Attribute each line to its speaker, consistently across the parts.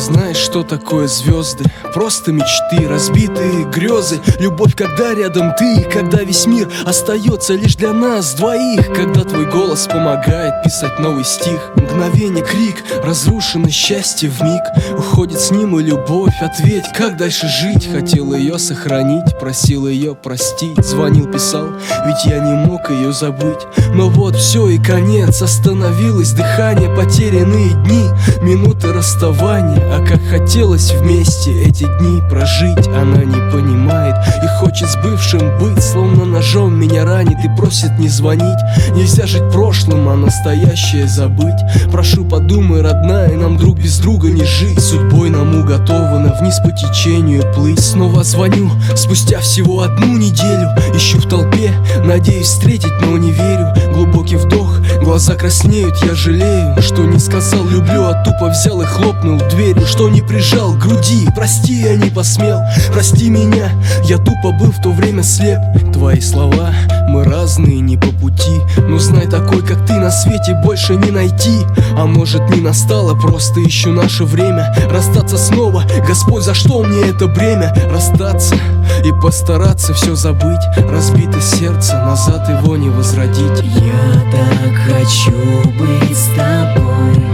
Speaker 1: знаешь, что такое звезды? Просто мечты, разбитые грезы. Любовь, когда рядом ты, когда весь мир остается лишь для нас двоих. Когда твой голос помогает писать новый стих. Мгновение, крик, разрушено счастье вмиг. Уходит с ним и любовь, ответь, как дальше жить? Хотел ее сохранить, просил ее простить. Звонил, писал, ведь я не мог ее забыть. Но вот все и конец, остановилось дыхание. Потерянные дни, минуты расставания. А как хотелось вместе эти дни прожить. Она не понимает и хочет с бывшим быть. Словно ножом меня ранит и просит не звонить. Нельзя жить прошлым, а настоящее забыть. Прошу, подумай, родная, нам друг без друга не жить. Судьбой нам уготовано вниз по течению плыть. Снова звоню, спустя всего одну неделю. Ищу в толпе, надеюсь встретить, но не верю. Глубокий вдох, глаза краснеют, я жалею, что не сказал люблю, а тупо взял и хлопнул дверью. Что не прижал к груди, прости, я не посмел. Прости меня, я тупо был в то время слеп. Твои слова, мы разные, не по пути. Но знай, такой как ты на свете больше не найти. А может, не настало, просто ищу наше время. Расстаться снова, Господь, за что мне это бремя? Расстаться и постараться все забыть. Разбито сердце, назад его не возродить.
Speaker 2: Я так хочу быть с тобой,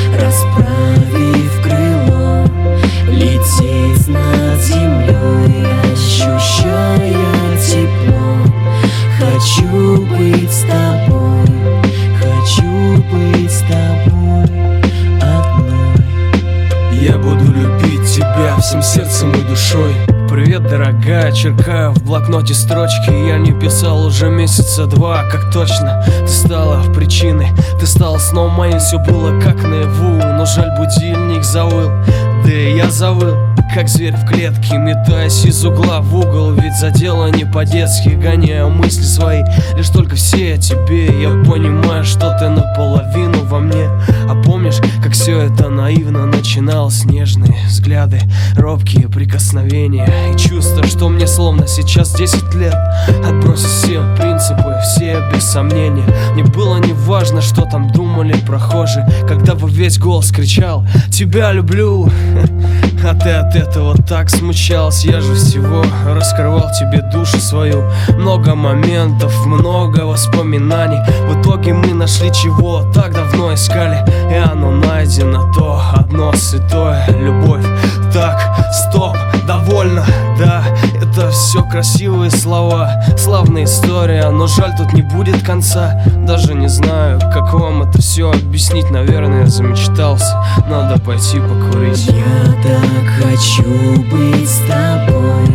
Speaker 2: расправив крыло, лететь над землей, ощущая тепло. Хочу быть с тобой, хочу быть с тобой одной.
Speaker 1: Я буду любить тебя всем сердцем и душой.
Speaker 3: Привет, дорогая, черкаю в блокноте строчки. Я не писал уже месяца два, как точно. Ты стала причиной, ты стала снова моим. Все было как наяву, но жаль, будильник завыл. Да и я завыл, как зверь в клетке, метаясь из угла в угол. Ведь задело не по-детски, гоняю мысли свои. Лишь только все о тебе, я понимаю, что ты наполовину во мне. А помнишь, как все это наивно начиналось? Нежные взгляды, робкие прикосновения и чувство, что мне словно сейчас 10 лет. Отбросить все принципы, все без сомнения. Мне было не важно, что там думали прохожие, когда во весь голос кричал: тебя люблю. А ты от этого так смущалась. Я же всего раскрывал тебе душу свою. Много моментов, много воспоминаний. В итоге мы нашли, чего так давно искали. И оно найдено, то одно святое, любовь. Так, стоп, довольно, да, это все красивые слова, славная история, но жаль, тут не будет конца. Даже не знаю, как вам это все объяснить. Наверное, я замечтался, надо пойти покурить.
Speaker 2: Я так хочу быть с тобой,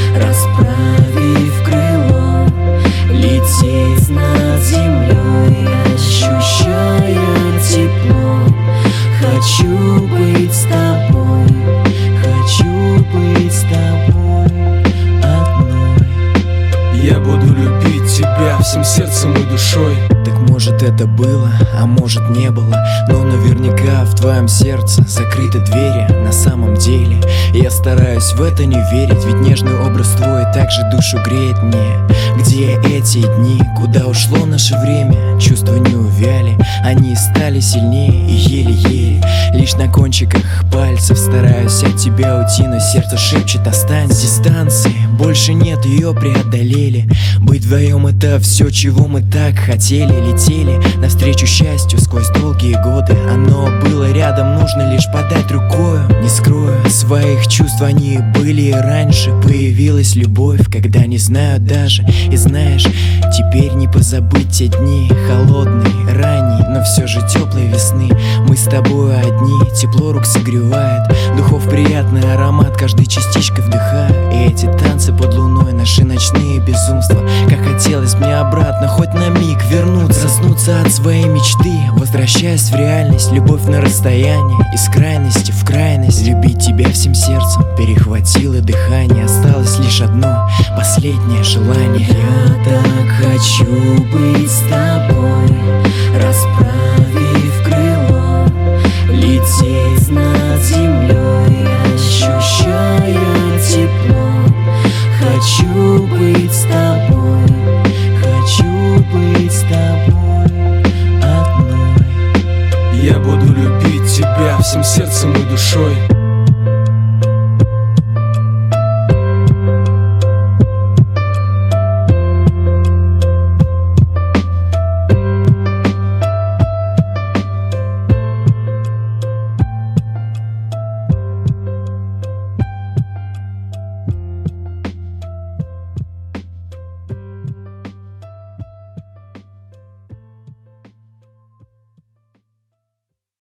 Speaker 2: расправив крыло, лететь над землей, ощущая тепло. Хочу быть с тобой, хочу быть с тобой одной.
Speaker 1: Я буду любить тебя всем сердцем и душой.
Speaker 4: Так может это было, а может не было, но наверняка в твоем сердце закрыты двери. На самом деле я стараюсь в это не верить, ведь нежный образ твой также душу греет мне. Где эти дни, куда ушло наше время? Чувства не увяли, они стали сильнее и еле-еле. Лишь на кончиках пальцев стараюсь от тебя уйти, но сердце шепчет: останься. Дистанции больше нет, ее преодолели. Быть вдвоем — это все, чего мы так хотели. Летели навстречу счастью сквозь долгие годы. Оно было рядом, нужно лишь подать рукою. Не скрою своих чувств, они были и раньше. Появилась любовь, когда не знаю даже. И знаешь, теперь не позабыть те дни холодные, ранние, но все же теплой весны. Мы с тобой одни, тепло рук согревает, духов приятный аромат каждой частичкой вдыхаю. И эти танцы под луной, наши ночные безумства. Как хотелось мне обратно хоть на миг вернуться, заснуться от своей мечты, возвращаясь в реальность. Любовь на расстоянии, из крайности в крайность. Любить тебя всем сердцем перехватило дыхание. Осталось лишь одно последнее желание.
Speaker 2: Я так хочу быть с тобой,